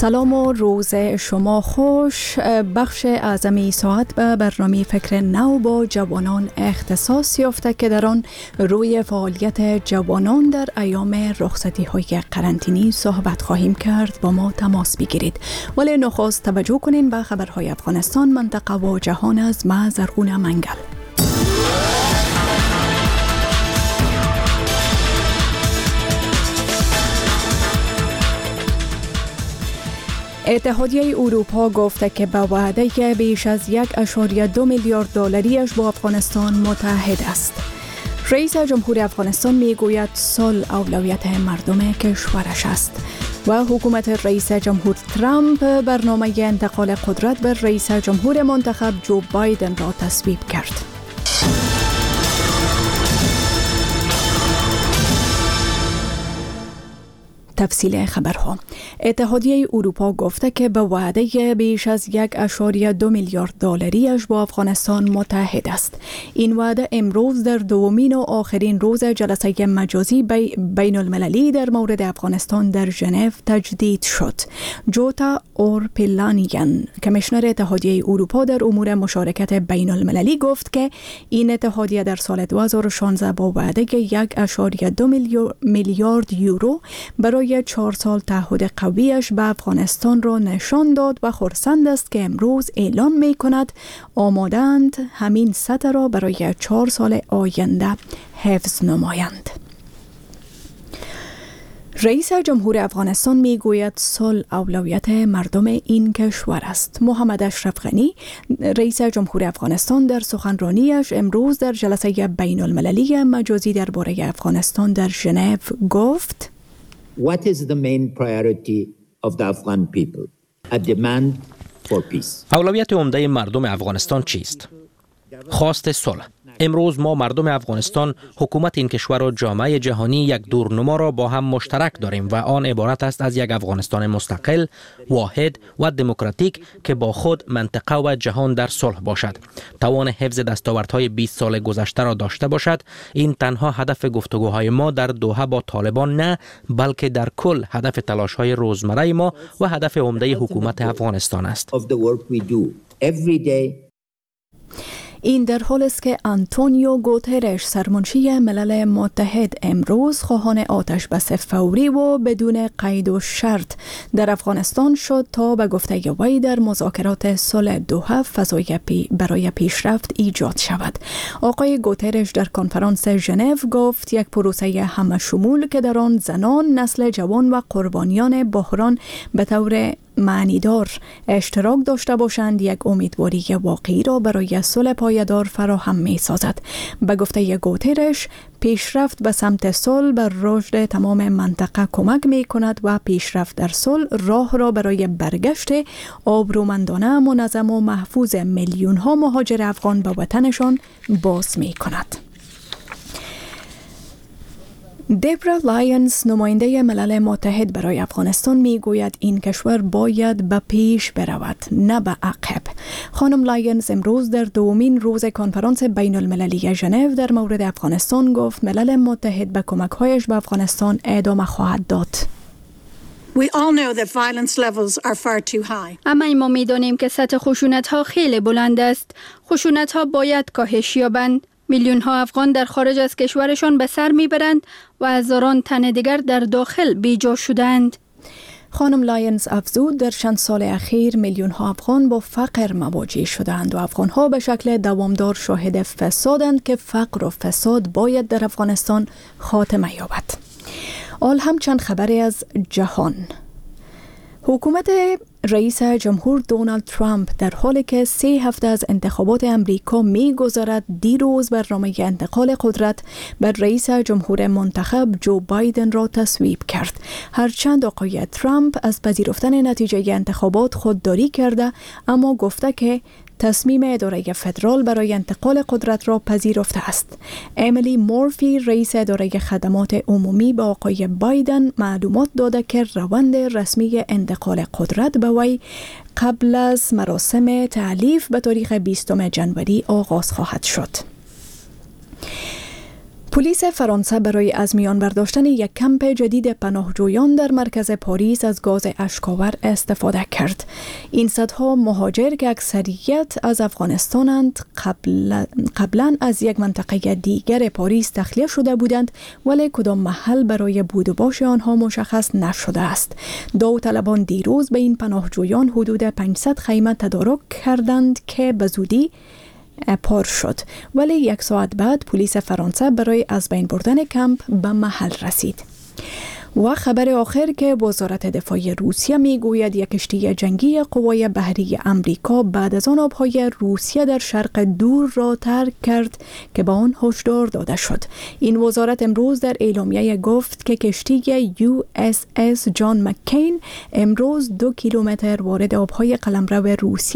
سلام و روز شما خوش. بخش اعظمی ساعت به برنامه فکر نو با جوانان اختصاص یافته که در آن روی فعالیت جوانان در ایام رخصتی های قرنطینی صحبت خواهیم کرد. با ما تماس بگیرید. ولی نخست توجه کنین به خبرهای افغانستان، منطقه و جهان از ما زرغون منگل. اتحادیه اروپا گفته که به وعده بیش از 1.2 میلیارد دلاری با افغانستان متحد است. رئیس جمهور افغانستان میگوید صلح اولویت مردم کشورش است و حکومت رئیس جمهور ترامپ برنامه انتقال قدرت به رئیس جمهور منتخب جو بایدن را تصویب کرد. تفصیل خبرها. اتحادیه اروپا گفته که به وعده بیش از 1.2 میلیارد دلاریش با افغانستان متحد است. این وعده امروز در دومین و آخرین روز جلسه مجازی بین المللی در مورد افغانستان در ژنو تجدید شد. جوتا اورپیلانیان، کمیشنر اتحادیه اروپا در امور مشارکت بین المللی، گفت که این اتحادیه در سال 2016 با وعده 1.2 میلیارد یورو برای 4 سال تعهد قویش به افغانستان را نشان داد و خرسند است که امروز اعلام می کند آمادند همین سطح را برای 4 سال آینده حفظ نمایند. رئیس جمهور افغانستان می گوید صلح اولویت مردم این کشور است. محمد اشرف غنی، رئیس جمهور افغانستان، در سخنرانیش امروز در جلسه بین المللی مجازی درباره افغانستان در ژنو گفت: What is the main priority of the Afghan people? A demand for peace. اولویت عمده مردم افغانستان چیست؟ خواست صلح. امروز ما مردم افغانستان، حکومت این کشور و جامعه جهانی یک دورنما را با هم مشترک داریم و آن عبارت است از یک افغانستان مستقل، واحد و دموکراتیک که با خود منطقه و جهان در صلح باشد. توان حفظ دستاوردهای 20 سال گذشته را داشته باشد. این تنها هدف گفتگوهای ما در دوحه با طالبان نه، بلکه در کل هدف تلاش‌های روزمره ما و هدف عمده حکومت افغانستان است. این در حال است که آنتونیو گوترش، سرمنشی ملل متحد، امروز خواهان آتش بس فوری و بدون قید و شرط در افغانستان شد تا به گفته وی در مذاکرات صلح دوحه فضای برای پیشرفت ایجاد شود. آقای گوترش در کنفرانس ژنو گفت یک پروسه همه شمول که در آن زنان، نسل جوان و قربانیان بحران به طور معنیدار اشتراک داشته باشند یک امیدواری واقعی را برای صلح پایدار فراهم می سازد. به گفته گوترش، پیشرفت به سمت صلح بر رشد تمام منطقه کمک می کند و پیشرفت در صلح راه را برای برگشت آبرومندانه، منظم و محفوظ میلیون ها مهاجر افغان به وطنشان باز می کند. دبرا لایونز، نماینده ملل متحد برای افغانستان، می گوید این کشور باید به پیش برود، نه به عقب. خانم لایونز امروز در دومین روز کنفرانس بین المللی ژنو در مورد افغانستان گفت ملل متحد به کمک‌هایش به افغانستان ادامه خواهد داد. اما ما می‌دانیم که سطح خشونت‌ها خیلی بلند است. خشونت‌ها باید کاهش یابند. میلیون ها افغان در خارج از کشورشان به سر میبرند و هزاران تن دیگر در داخل بیجا شدند. خانم لایونز افزود در چند سال اخیر میلیون ها افغان با فقر مواجه شدند و افغان ها به شکل دوامدار شاهد فسادند که فقر و فساد باید در افغانستان خاتمه یابد. آل هم چند خبری از جهان. حکومت رئیس جمهور دونالد ترامپ در حالی که 3 هفته از انتخابات امریکا می‌گذرد، دیروز برنامه انتقال قدرت بر رئیس جمهور منتخب جو بایدن را تصویب کرد. هرچند آقای ترامپ از پذیرفتن نتیجه انتخابات خودداری کرده، اما گفته که تصمیم اداره فدرال برای انتقال قدرت را پذیرفته است. امیلی مورفی، رئیس اداره خدمات عمومی، به آقای بایدن معلومات داده که روند رسمی انتقال قدرت به وی قبل از مراسم تعلیف به تاریخ 20 جنوری آغاز خواهد شد. پلیس فرانسه برای از میان برداشتن یک کمپ جدید پناهجویان در مرکز پاریس از گاز اشک‌آور استفاده کرد. این صدها مهاجر که اکثریت از افغانستانند قبلا از یک منطقه دیگر پاریس تخلیه شده بودند، ولی کدام محل برای بود و باش آنها مشخص نشده است. داوطلبان دیروز به این پناهجویان حدود 500 خیمه تدارک کردند که به زودی پر شد، ولی یک ساعت بعد پلیس فرانسه برای از بین بردن کمپ به محل رسید. و خبر آخر که وزارت دفاع روسیه می گوید یک کشتی جنگی قوای بحری امریکا بعد از آن آبهای روسیه در شرق دور را ترک کرد که به آن هشدار داده شد. این وزارت امروز در اعلامیه گفت که کشتی USS جان مکین امروز 2 کیلومتر وارد آبهای قلمرو روسیه